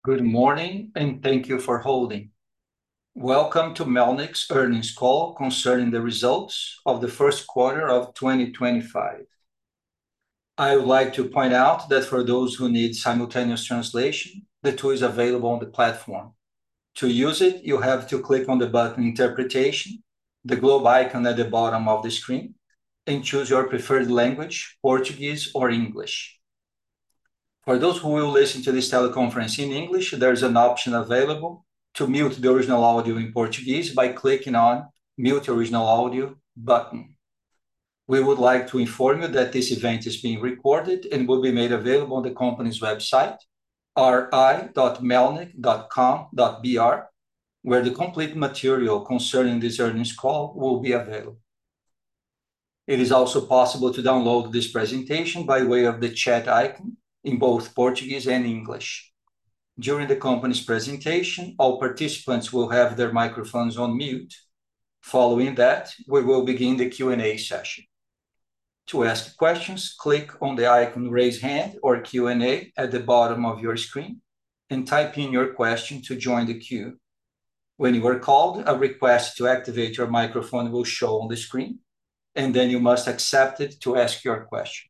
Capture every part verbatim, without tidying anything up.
Good morning, and thank you for holding. Welcome to Melnex's earnings call concerning the results of the first quarter of twenty twenty-five. I would like to point out that for those who need simultaneous translation, the tool is available on the platform. To use it, you have to click on the button Interpretation, the globe icon at the bottom of the screen, and choose your preferred language, Portuguese or English. For those who will listen to this teleconference in English, there's an option available to mute the original audio in Portuguese by clicking on Mute Original Audio button. We would like to inform you that this event is being recorded and will be made available on the company's website, r i dot melnex dot com dot b r, where the complete material concerning this earnings call will be available. It is also possible to download this presentation by way of the chat icon in both Portuguese and English. During the company's presentation, all participants will have their microphones on mute. Following that, we will begin the Q and A session. To ask questions, click on the icon Raise Hand or Q and A at the bottom of your screen and type in your question to join the queue. When you are called, a request to activate your microphone will show on the screen, and then you must accept it to ask your question.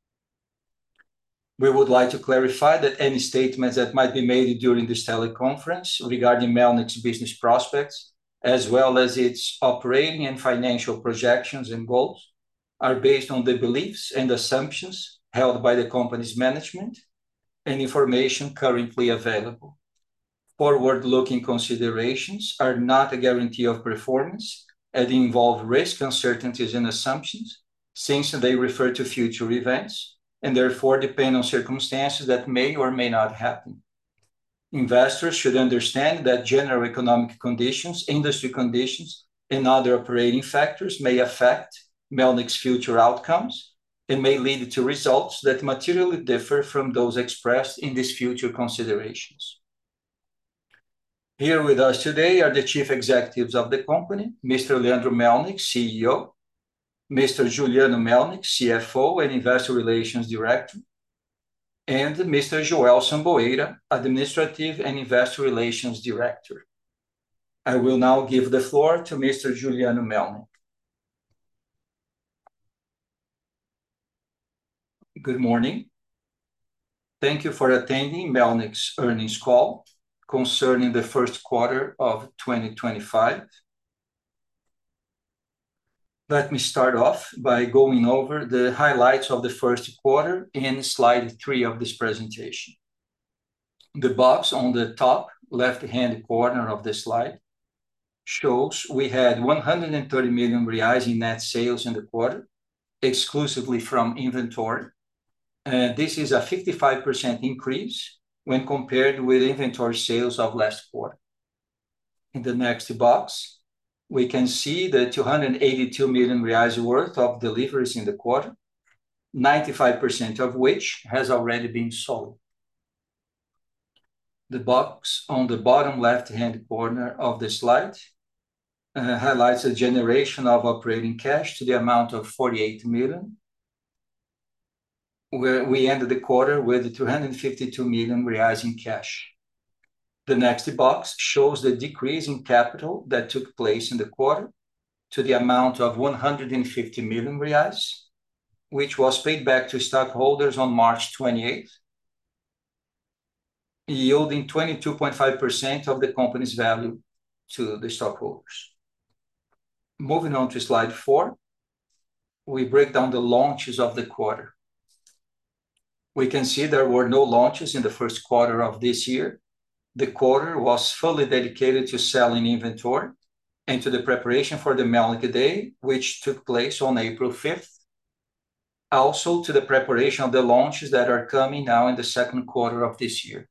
We would like to clarify that any statements that might be made during this teleconference regarding Melnex's business prospects, as well as its operating and financial projections and goals, are based on the beliefs and assumptions held by the company's management and information currently available. Forward-looking considerations are not a guarantee of performance and involve risk, uncertainties, and assumptions, since they refer to future events and therefore depend on circumstances that may or may not happen. Investors should understand that general economic conditions, industry conditions, and other operating factors may affect Melnex's future outcomes and may lead to results that materially differ from those expressed in these future considerations. Here with us today are the chief executives of the company, Mister Leandro Melnex, C E O, Mister Juliano Melnex, C F O and Investor Relations Director, and Mister Joelson Boeira, Administrative and Investor Relations Director. I will now give the floor to Mister Juliano Melnex. Good morning. Thank you for attending Melnex's earnings call concerning the first quarter of twenty twenty-five. Let me start off by going over the highlights of the first quarter in slide three of this presentation. The box on the top left-hand corner of the slide shows we had one hundred thirty million reais in net sales in the quarter, exclusively from inventory. And this is a fifty-five percent increase when compared with inventory sales of last quarter. In the next box, we can see the two hundred eighty-two million reais worth of deliveries in the quarter, ninety-five percent of which has already been sold. The box on the bottom left-hand corner of the slide uh, highlights the generation of operating cash to the amount of forty-eight million, where we ended the quarter with two hundred fifty-two million reais in cash. The next box shows the decrease in capital that took place in the quarter to the amount of one hundred fifty million reais, which was paid back to stockholders on March twenty-eighth, yielding twenty-two point five percent of the company's value to the stockholders. Moving on to slide four, we break down the launches of the quarter. We can see there were no launches in the first quarter of this year. The quarter was fully dedicated to selling inventory and to the preparation for the Melnex Day, which took place on April fifth. Also to the preparation of the launches that are coming now in the second quarter of this year.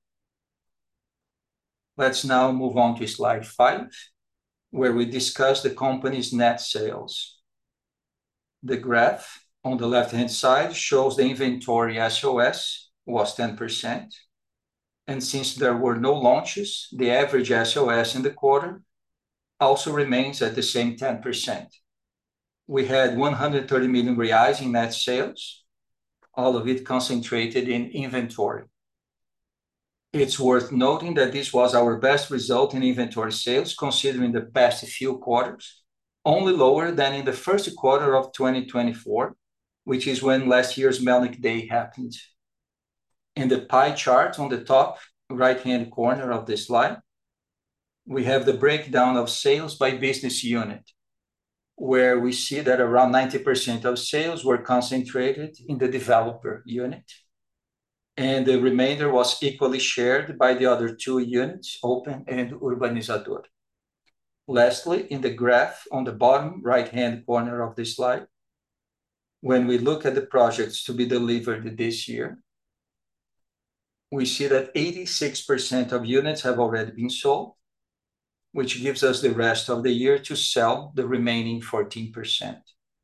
Let's now move on to slide five, where we discuss the company's net sales. The graph on the left-hand side shows the inventory S O S was ten percent. And since there were no launches, the average S O S in the quarter also remains at the same ten percent. We had one hundred thirty million reais in net sales, all of it concentrated in inventory. It's worth noting that this was our best result in inventory sales considering the past few quarters, only lower than in the first quarter of twenty twenty-four, which is when last year's Melnick Day happened. In the pie chart on the top right-hand corner of the slide, we have the breakdown of sales by business unit, where we see that around ninety percent of sales were concentrated in the developer unit, and the remainder was equally shared by the other two units, Open and Urbanizador. Lastly, in the graph on the bottom right-hand corner of the slide, when we look at the projects to be delivered this year, we see that eighty-six percent of units have already been sold, which gives us the rest of the year to sell the remaining fourteen percent.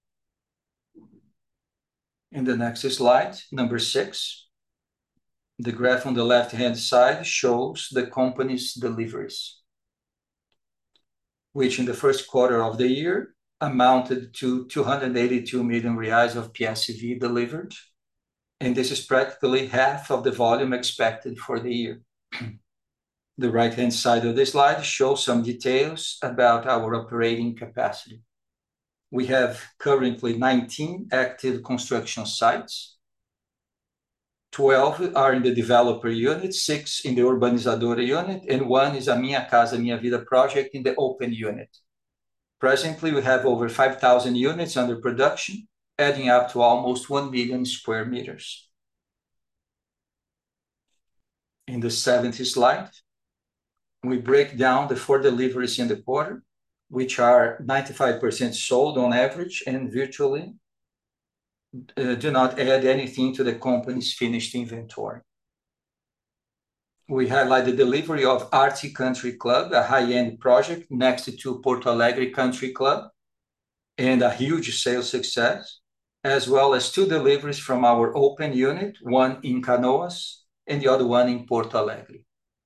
In the next slide, number six, the graph on the left-hand side shows the company's deliveries, which in the first quarter of the year amounted to two hundred eighty-two million reais of P S V delivered, and this is practically half of the volume expected for the year. The right-hand side of the slide shows some details about our operating capacity. We have currently nineteen active construction sites. twelve are in the developer unit, six in the Urbanizadora unit, and one is a Minha Casa Minha Vida project in the Open unit. Presently, we have over five thousand units under production, adding up to almost one million square meters. In the seventh slide, we break down the four deliveries in the quarter, which are ninety-five percent sold on average and virtually uh, do not add anything to the company's finished inventory. We highlight the delivery of Arte Country Club, a high-end project next to Porto Alegre Country Club, and a huge sales success, as well as two deliveries from our Open unit, one in Canoas and the other one in Porto Alegre.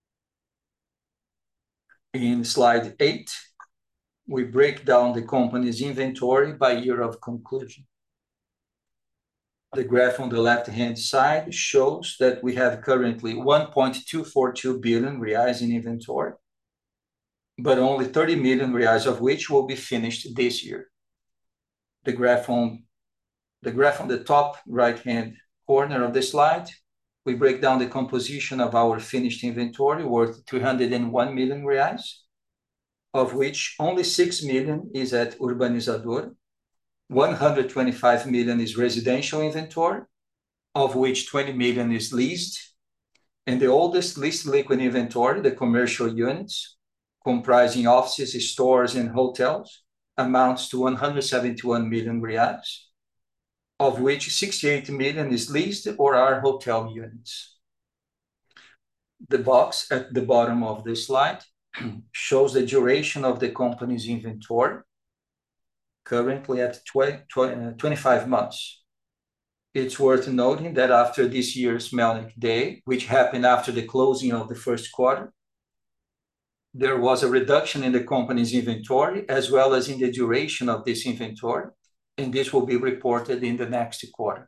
In slide eight, we break down the company's inventory by year of conclusion. The graph on the left-hand side shows that we have currently one point two four two billion reais in inventory, but only thirty million reais of which will be finished this year. The graph on the graph on the top right-hand corner of the slide, we break down the composition of our finished inventory worth three hundred one million reais, of which only six million is at Urbanizador, one hundred twenty-five million is residential inventory, of which twenty million is leased, and the oldest leased liquid inventory, the commercial units, comprising offices, stores, and hotels, amounts to one hundred seventy-one million reais, of which sixty-eight million is leased or are hotel units. The box at the bottom of the slide shows the duration of the company's inventory, currently at twenty-five months. It's worth noting that after this year's Melnick Day, which happened after the closing of the first quarter, there was a reduction in the company's inventory as well as in the duration of this inventory, and this will be reported in the next quarter.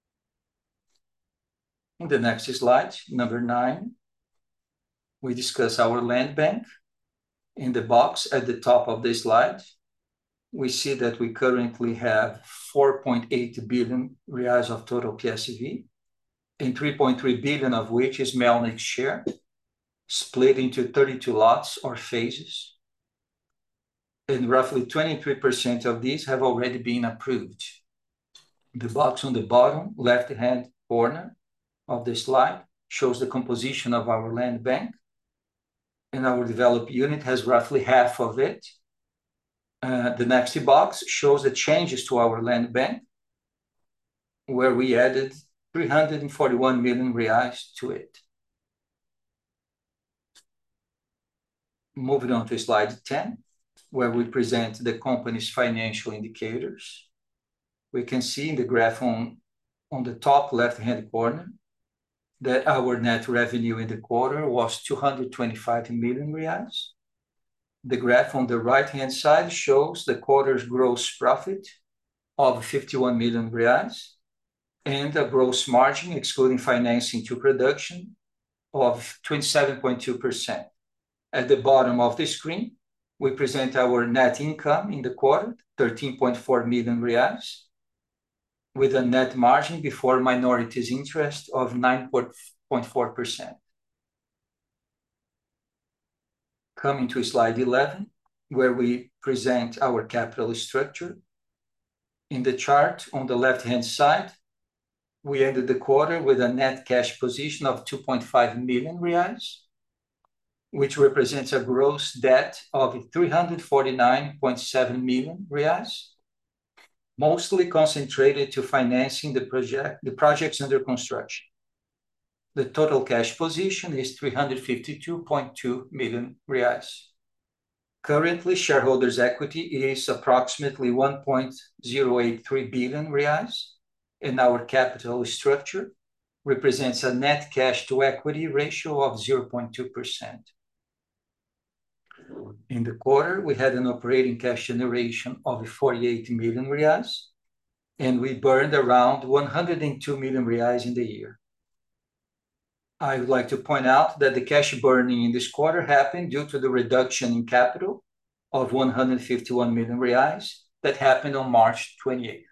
In the next slide, number nine, we discuss our land bank. In the box at the top of the slide, we see that we currently have four point eight billion reais of total P S V, and three point three billion of which is Melnick's share, split into thirty-two lots or phases. And roughly twenty-three percent of these have already been approved. The box on the bottom left-hand corner of the slide shows the composition of our land bank, and our developed unit has roughly half of it. Uh, the next box shows the changes to our land bank, where we added three hundred forty-one million reais to it. Moving on to slide ten, where we present the company's financial indicators. We can see in the graph on, on the top left-hand corner that our net revenue in the quarter was two hundred twenty-five million reais. The graph on the right-hand side shows the quarter's gross profit of fifty-one million reais and a gross margin, excluding financing to production, of twenty-seven point two percent. At the bottom of the screen, we present our net income in the quarter, thirteen point four million reais, with a net margin before minorities interest of nine point four percent. Coming to slide eleven, where we present our capital structure. In the chart on the left-hand side, we ended the quarter with a net cash position of two point five million reais, which represents a gross debt of three hundred forty-nine point seven million reais, mostly concentrated to financing the project, the projects under construction. The total cash position is three hundred fifty-two point two million reais. Currently, shareholders' equity is approximately one point zero eight three billion reais, and our capital structure represents a net cash to equity ratio of zero point two percent. In the quarter, we had an operating cash generation of forty-eight million reais, and we burned around one hundred two million reais in the year. I would like to point out that the cash burning in this quarter happened due to the reduction in capital of one hundred fifty-one million reais that happened on March twenty-eighth.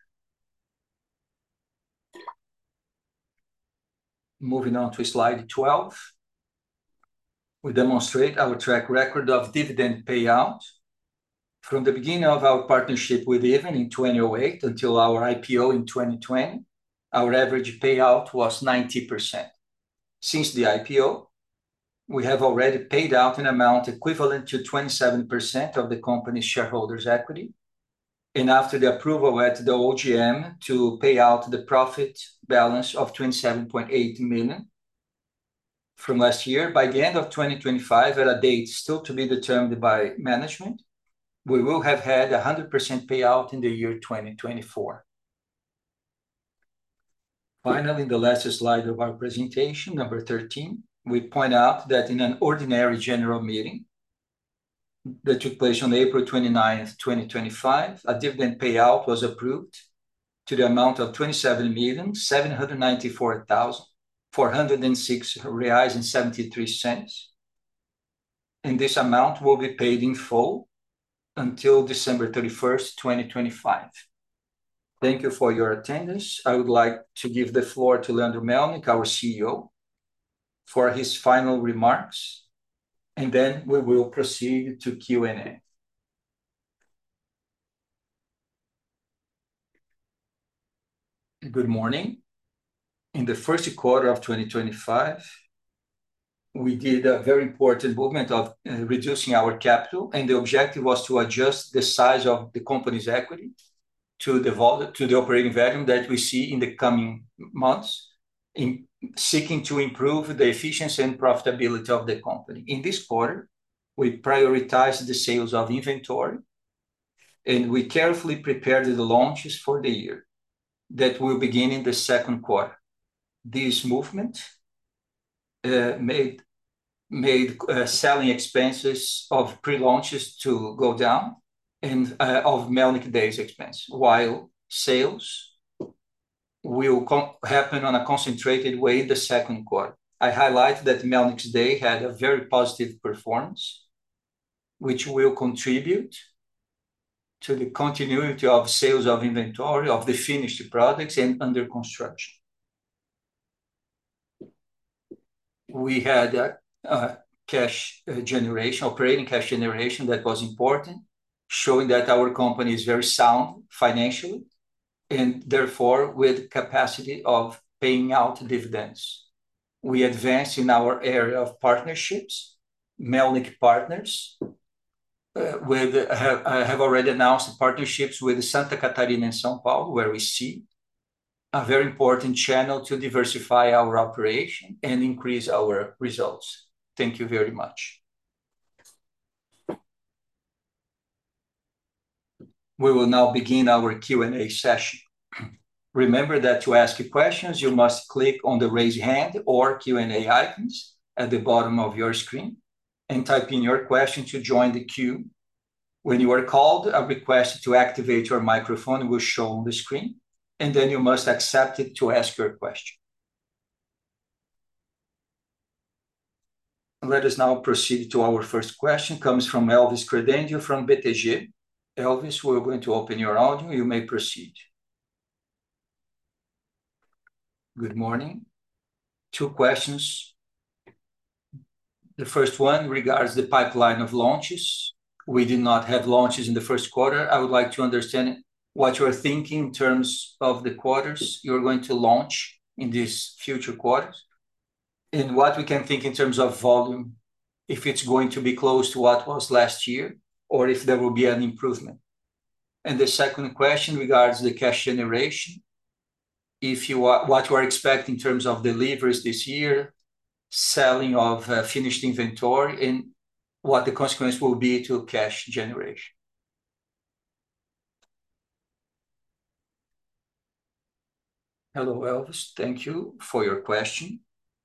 Moving on to slide twelve, we demonstrate our track record of dividend payout. From the beginning of our partnership with Even in two thousand eight until our I P O in twenty twenty, our average payout was ninety percent. Since the I P O, we have already paid out an amount equivalent to twenty-seven percent of the company's shareholders' equity. And after the approval at the O G M to pay out the profit balance of twenty-seven point eight million from last year, by the end of twenty twenty-five, at a date still to be determined by management, we will have had one hundred percent payout in the year twenty twenty-four. Finally, in the last slide of our presentation, number thirteen, we point out that in an ordinary general meeting that took place on April twenty-ninth, twenty twenty-five, a dividend payout was approved to the amount of twenty-seven million, seven hundred ninety-four thousand, four hundred six reais and seventy-three cents. And this amount will be paid in full until December thirty-first, twenty twenty-five. Thank you for your attendance. I would like to give the floor to Leandro Melnick, our C E O, for his final remarks, and then we will proceed to Q and A. Good morning. In the first quarter of twenty twenty-five, we did a very important movement of uh, reducing our capital, and the objective was to adjust the size of the company's equity to the vol- to the operating value that we see in the coming months, in seeking to improve the efficiency and profitability of the company. In this quarter, we prioritized the sales of inventory, and we carefully prepared the launches for the year that will begin in the second quarter. This movement uh, made, made uh, selling expenses of pre-launches to go down, and uh, of Melnick Days expense, while sales will happen on a concentrated way in the second quarter. I highlight that Melnick's Day had a very positive performance, which will contribute to the continuity of sales of inventory of the finished products and under construction. We had a, a cash generation, operating cash generation that was important, showing that our company is very sound financially, and therefore with capacity of paying out dividends. We advanced in our area of partnerships. Melnick Partners uh, with, uh, have, uh, have already announced partnerships with Santa Catarina and São Paulo, where we see a very important channel to diversify our operation and increase our results. Thank you very much. We will now begin our Q and A session. Remember that to ask questions, you must click on the raise hand or Q and A icons at the bottom of your screen and type in your question to join the queue. When you are called, a request to activate your microphone will show on the screen, and then you must accept it to ask your question. Let us now proceed to our first question. Comes from Elvis Credendio from B T G. Elvis, we're going to open your audio. You may proceed. Good morning. Two questions. The first one regards the pipeline of launches. We did not have launches in the first quarter. I would like to understand what you're thinking in terms of the quarters you're going to launch in these future quarters, and what we can think in terms of volume, if it's going to be close to what was last year, or if there will be an improvement. And the second question regards the cash generation. If you are, what you are expecting in terms of deliveries this year, selling of uh, finished inventory, and what the consequence will be to cash generation. Hello, Elvis. Thank you for your question.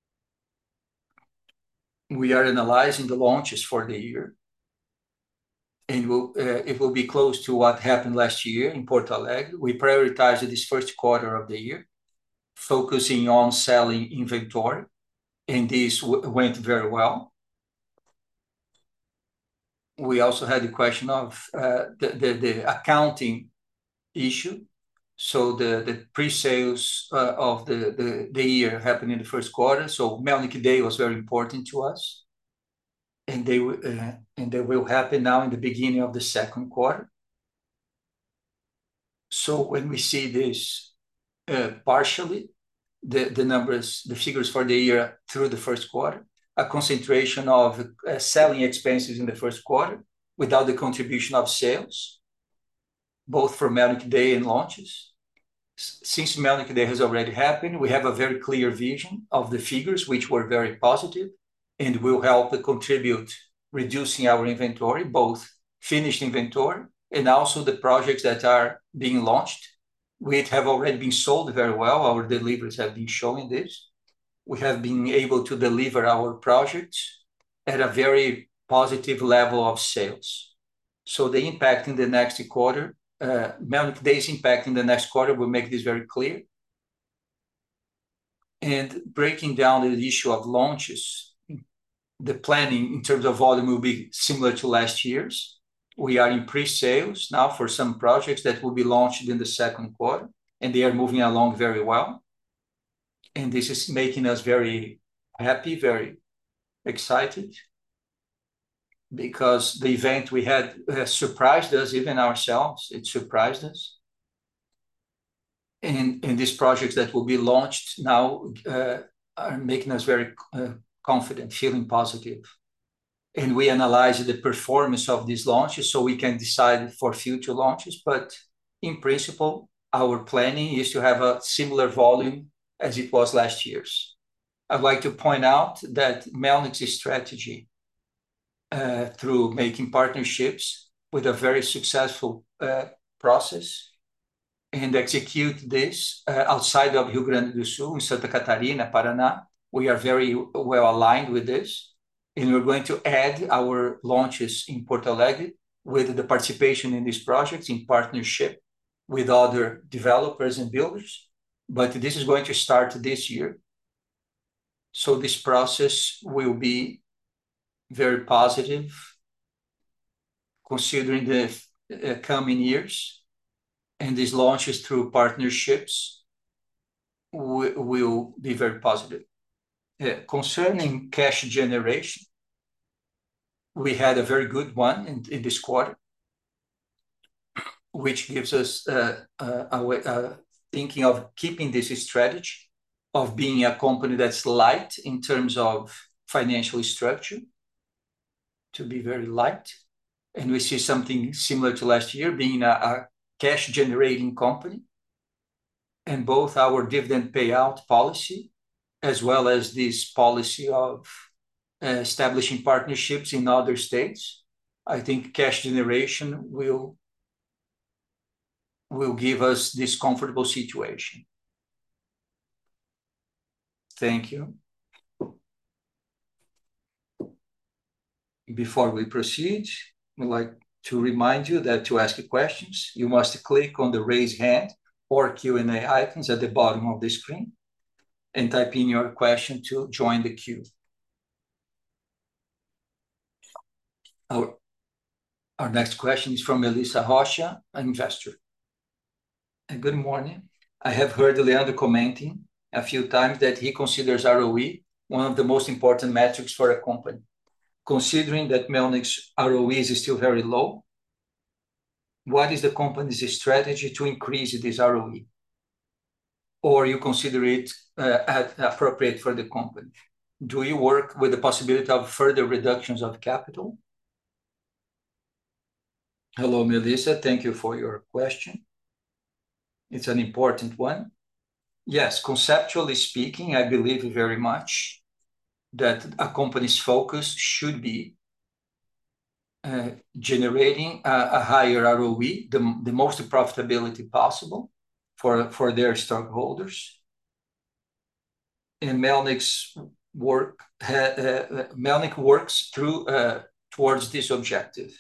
We are analyzing the launches for the year, and we'll, uh, it will be close to what happened last year in Porto Alegre. We prioritized this first quarter of the year, focusing on selling inventory, and this w- went very well. We also had the question of uh, the, the, the accounting issue. So the, the pre-sales uh, of the, the, the year happened in the first quarter. So Melnick Day was very important to us. And they, uh, and they will happen now in the beginning of the second quarter. So when we see this uh, partially, the, the numbers, the figures for the year through the first quarter, a concentration of uh, selling expenses in the first quarter without the contribution of sales, both for Melnick Day and launches. Since Melnick Day has already happened, we have a very clear vision of the figures, which were very positive and will help contribute reducing our inventory, both finished inventory and also the projects that are being launched, which have already been sold very well. Our deliveries have been showing this. We have been able to deliver our projects at a very positive level of sales. So the impact in the next quarter, uh, Melnick Day's impact in the next quarter will make this very clear. And breaking down the issue of launches, the planning in terms of volume will be similar to last year's. We are in pre-sales now for some projects that will be launched in the second quarter, and they are moving along very well. And this is making us very happy, very excited, because the event we had uh, surprised us, even ourselves. It surprised us. And, and these projects that will be launched now uh, are making us very uh, confident, feeling positive. And we analyze the performance of these launches so we can decide for future launches. But in principle, our planning is to have a similar volume as it was last year's. I'd like to point out that Melnick's strategy uh, through making partnerships with a very successful uh, process and execute this uh, outside of Rio Grande do Sul, in Santa Catarina, Paraná. We are very well aligned with this. And we're going to add our launches in Porto Alegre with the participation in these projects in partnership with other developers and builders. But this is going to start this year. So this process will be very positive considering the uh, coming years. And these launches through partnerships w- will be very positive. Uh, concerning cash generation, we had a very good one in, in this quarter, which gives us uh, uh, a way, uh, thinking of keeping this strategy of being a company that's light in terms of financial structure, to be very light. And we see something similar to last year, being a, a cash generating company. And both our dividend payout policy, as well as this policy of uh, establishing partnerships in other states, I think cash generation will, will give us this comfortable situation. Thank you. Before we proceed, I'd like to remind you that to ask questions, you must click on the raise hand or Q and A icons at the bottom of the screen and type in your question to join the queue. Our, our next question is from Melissa Rocha, an investor. Good morning. I have heard Leandro commenting a few times that he considers R O E one of the most important metrics for a company. Considering that Melnyck's R O E is still very low, what is the company's strategy to increase this R O E? Or you consider it uh, appropriate for the company? Do you work with the possibility of further reductions of capital? Hello, Melissa. Thank you for your question. It's an important one. Yes, conceptually speaking, I believe very much that a company's focus should be uh, generating a, a higher R O E, the, the most profitability possible for, for their stockholders. And Melnyck's work, uh, uh, Melnyck works through uh, towards this objective.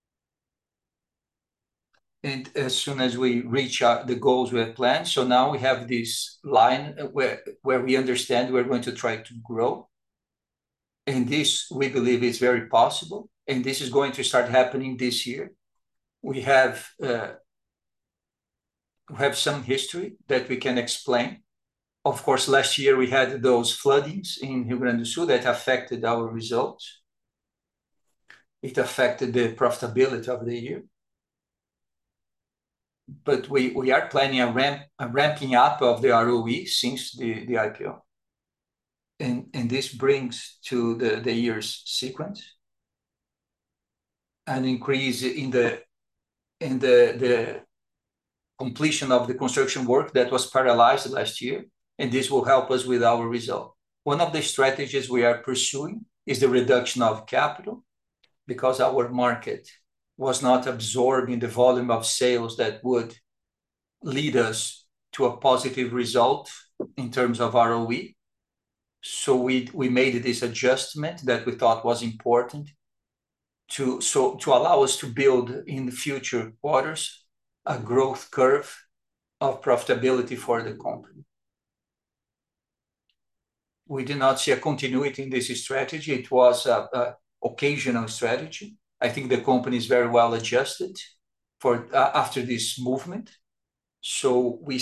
And as soon as we reach our, the goals we have planned, so now we have this line where, where we understand we're going to try to grow. And this, we believe, is very possible. And this is going to start happening this year. We have, uh, we have some history that we can explain. Of course, last year we had those floodings in Rio Grande do Sul that affected our results. It affected the profitability of the year. But we, we are planning a, ramp, a ramping up of the R O E since the, the I P O. And, and this brings to the, the year's sequence an increase in the in the, the completion of the construction work that was paralyzed last year, and this will help us with our result. One of the strategies we are pursuing is the reduction of capital, because our market was not absorbing the volume of sales that would lead us to a positive result in terms of R O E. So we, we made this adjustment that we thought was important to, so, to allow us to build in the future quarters a growth curve of profitability for the company. We did not see a continuity in this strategy. It was an occasional strategy. I think the company is very well adjusted for uh, after this movement. So we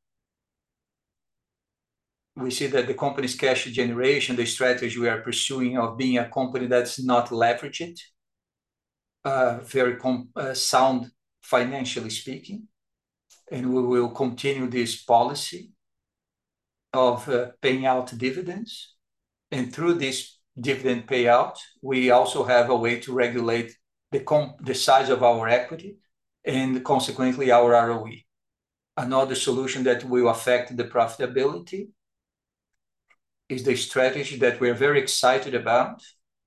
we see that the company's cash generation, the strategy we are pursuing of being a company that's not leveraged, uh, very com uh, sound financially speaking, and we will continue this policy of uh, paying out dividends. And through this dividend payout, we also have a way to regulate the, com the size of our equity and consequently our R O E. Another solution that will affect the profitability is the strategy that we're very excited about,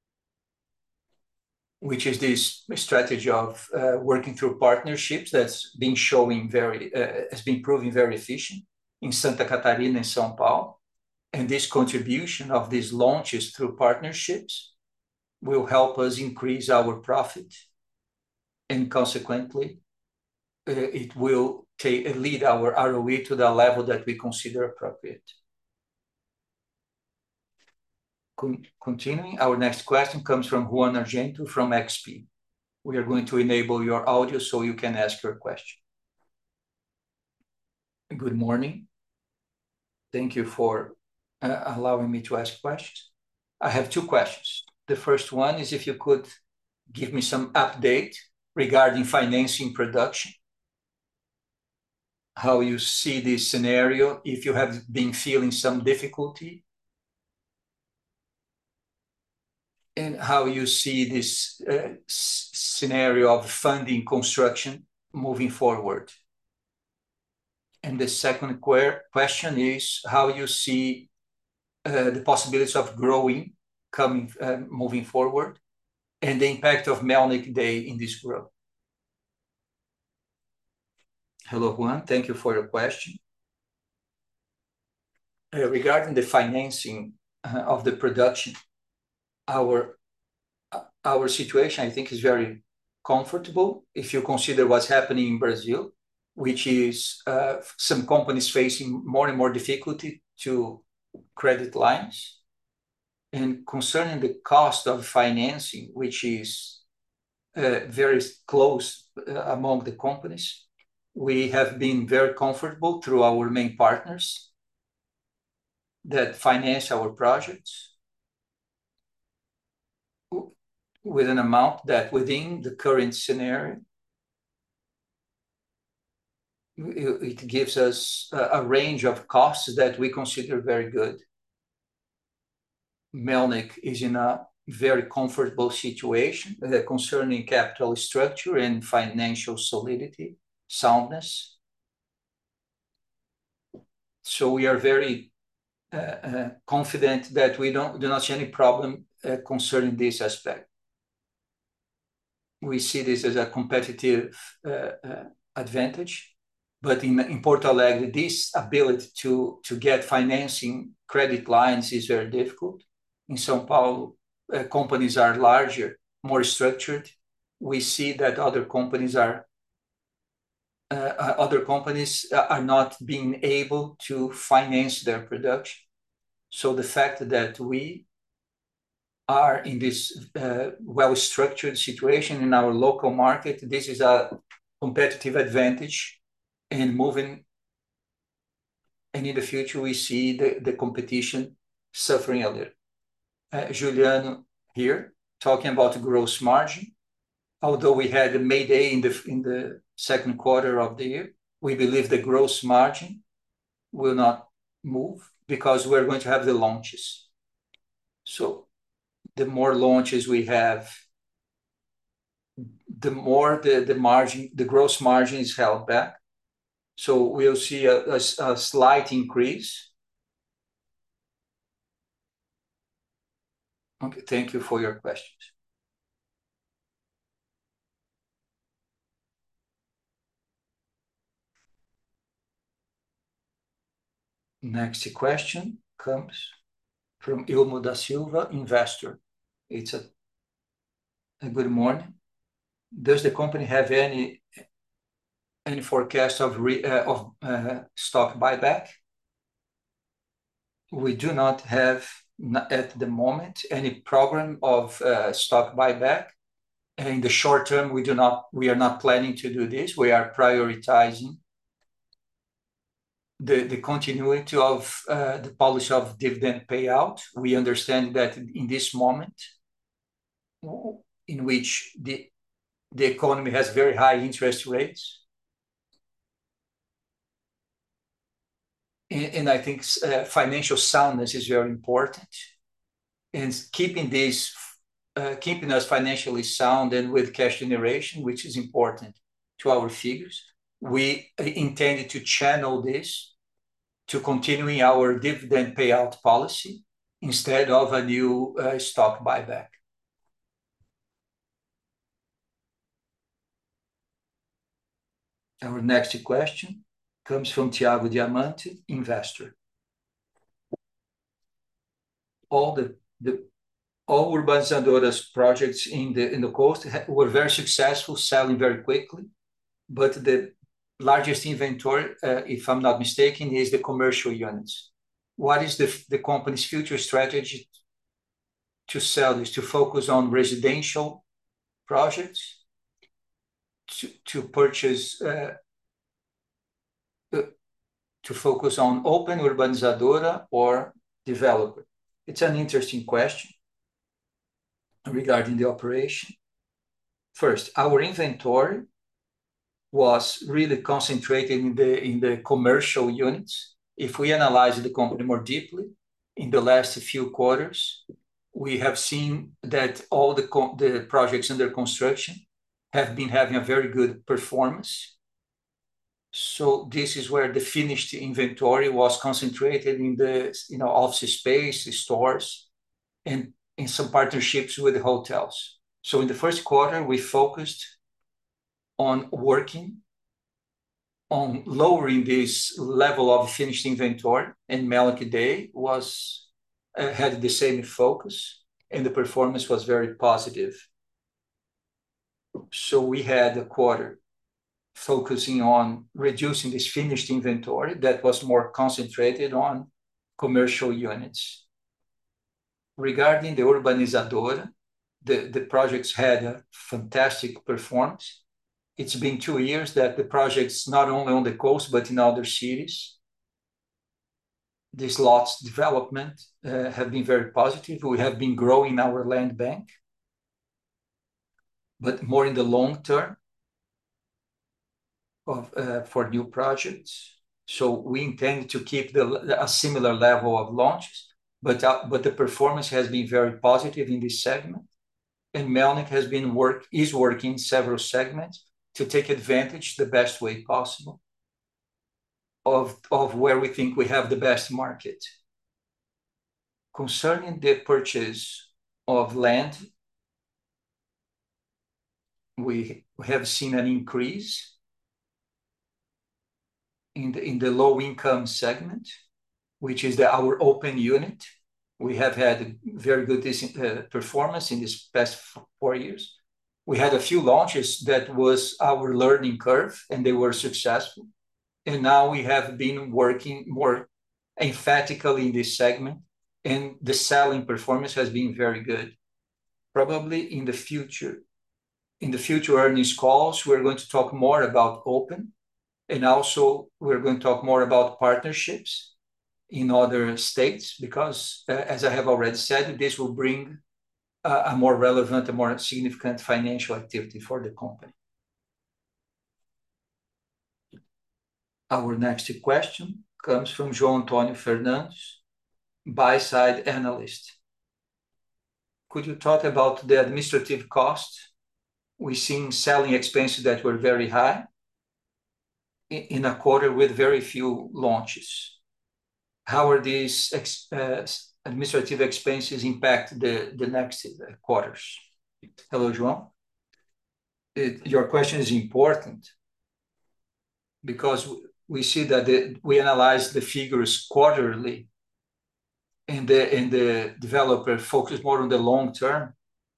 which is this strategy of uh, working through partnerships that's been showing very, uh, has been proving very efficient in Santa Catarina and São Paulo. And this contribution of these launches through partnerships will help us increase our profit, and consequently, uh, it will take, lead our R O E to the level that we consider appropriate. Con continuing, our next question comes from Juan Argento from X P. We are going to enable your audio so you can ask your question. Good morning. Thank you for uh, allowing me to ask questions. I have two questions. The first one is if you could give me some update regarding financing production, how you see this scenario, if you have been feeling some difficulty, and how you see this uh, scenario of funding construction moving forward. And the second question is how you see uh, the possibilities of growing coming, uh, moving forward, and the impact of Melnyck Day in this growth. Hello, Juan. Thank you for your question. Uh, regarding the financing uh, of the production, our, uh, our situation, I think, is very comfortable if you consider what's happening in Brazil, which is uh, some companies facing more and more difficulty to credit lines. And concerning the cost of financing, which is very close among the companies. We have been very comfortable through our main partners that finance our projects with an amount that within the current scenario, it gives us a range of costs that we consider very good. Melnick is in a very comfortable situation uh, concerning capital structure and financial solidity, soundness. So we are very uh, uh, confident that we don't do not see any problem uh, concerning this aspect. We see this as a competitive uh, uh, advantage, but in, in Porto Alegre, this ability to, to get financing credit lines is very difficult. In São Paulo, uh, companies are larger, more structured. We see that other companies are uh, other companies are not being able to finance their production. So the fact that we are in this uh, well-structured situation in our local market, this is a competitive advantage. And moving, and in the future, we see the, the competition suffering a little. Uh, Juliano here talking about gross margin. Although we had a Mayday in the in the second quarter of the year, we believe the gross margin will not move because we're going to have the launches. So the more launches we have, the more the, the margin, the gross margin is held back. So we'll see a, a, a slight increase. Okay, thank you for your questions. Next question comes from Ilmo da Silva, investor. It's a, a good morning. Does the company have any any forecast of re, uh, of uh, stock buyback? We do not have at the moment any program of uh, stock buyback. In the short term, we do not. We are not planning to do this. We are prioritizing the, the continuity of uh, the policy of dividend payout. We understand that in this moment, in which the the economy has very high interest rates, and, and I think uh, financial soundness is very important, and keeping this, uh, keeping us financially sound and with cash generation, which is important to our figures. We intended to channel this to continuing our dividend payout policy instead of a new uh, stock buyback. Our next question comes from Tiago Diamante, investor. All the, the all Urbanizadora's projects in the in the coast were very successful, selling very quickly, but the largest inventory, uh, if I'm not mistaken, is the commercial units. What is the the company's future strategy to sell this? To focus on residential projects, to to purchase. Uh, to focus on open urbanizadora or developer? It's an interesting question regarding the operation. First, our inventory was really concentrated in the, in the commercial units. If we analyze the company more deeply, in the last few quarters, we have seen that all the, the projects under construction have been having a very good performance. So this is where the finished inventory was concentrated in the you know office space, stores, and in some partnerships with the hotels. So in the first quarter, we focused on working on lowering this level of finished inventory, and Melnick Day was uh, had the same focus, and the performance was very positive. So we had a quarter focusing on reducing this finished inventory that was more concentrated on commercial units. Regarding the Urbanizadora, the, the projects had a fantastic performance. It's been two years that the projects, not only on the coast, but in other cities, these lots development uh, have been very positive. We have been growing our land bank, but more in the long term of, uh, for new projects. So we intend to keep the, a similar level of launches, but, uh, but the performance has been very positive in this segment. And Melnick has been work, is working in several segments to take advantage the best way possible of, of where we think we have the best market. Concerning the purchase of land, we have seen an increase in the, in the low income segment, which is the, our open unit. We have had very good uh, performance in this past four years. We had a few launches that was our learning curve, and they were successful. And now we have been working more emphatically in this segment, and the selling performance has been very good. Probably in the future, in the future earnings calls, we're going to talk more about open, and also we're going to talk more about partnerships in other states, because uh, as I have already said, this will bring uh, a more relevant, a more significant financial activity for the company. Our next question comes from João Antônio Fernandes, buy-side analyst. Could you talk about the administrative costs? We've seen selling expenses that were very high in a quarter with very few launches. How are these ex uh, administrative expenses impact the, the next quarters? Hello, João. It, your question is important because we see that the, we analyze the figures quarterly, and the, and the developer focus more on the long term.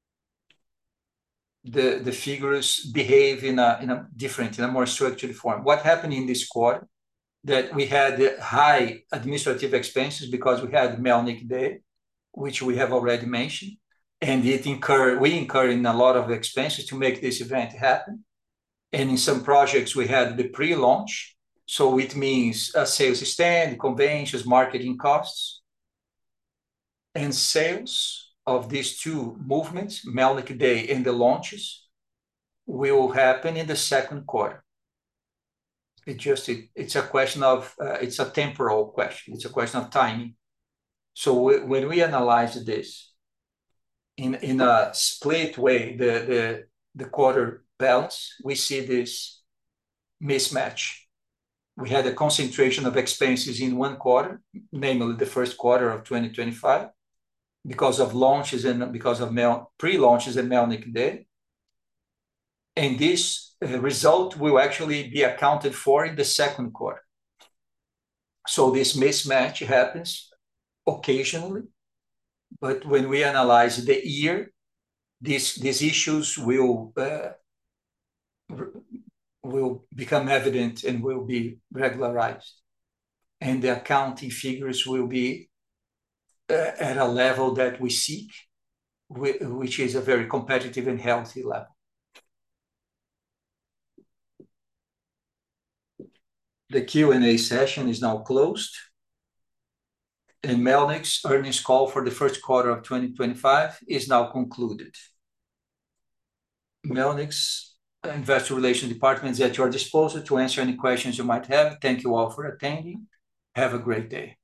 The, the figures behave in a, in a different, in a more structured form. What happened in this quarter? That we had high administrative expenses because we had Melnick Day, which we have already mentioned, and it incur, we incur in a lot of expenses to make this event happen. And in some projects, we had the pre-launch, so it means a sales stand, conventions, marketing costs. And sales of these two movements, Melnick Day and the launches, will happen in the second quarter. It just it, it's a question of uh, it's a temporal question. It's a question of timing. So we, when we analyze this in in a split way, the the the quarter balance, we see this mismatch. We had a concentration of expenses in one quarter, namely the first quarter of twenty twenty-five, because of launches and because of Mel, pre-launches and Melnick Day, and this Uh, result will actually be accounted for in the second quarter. So this mismatch happens occasionally, but when we analyze the year, these, these issues will, uh, will become evident and will be regularized. And the accounting figures will be uh, at a level that we seek, which is a very competitive and healthy level. The Q and A session is now closed, and Melnick's earnings call for the first quarter of twenty twenty-five is now concluded. Melnick's Investor Relations Department is at your disposal to answer any questions you might have. Thank you all for attending. Have a great day.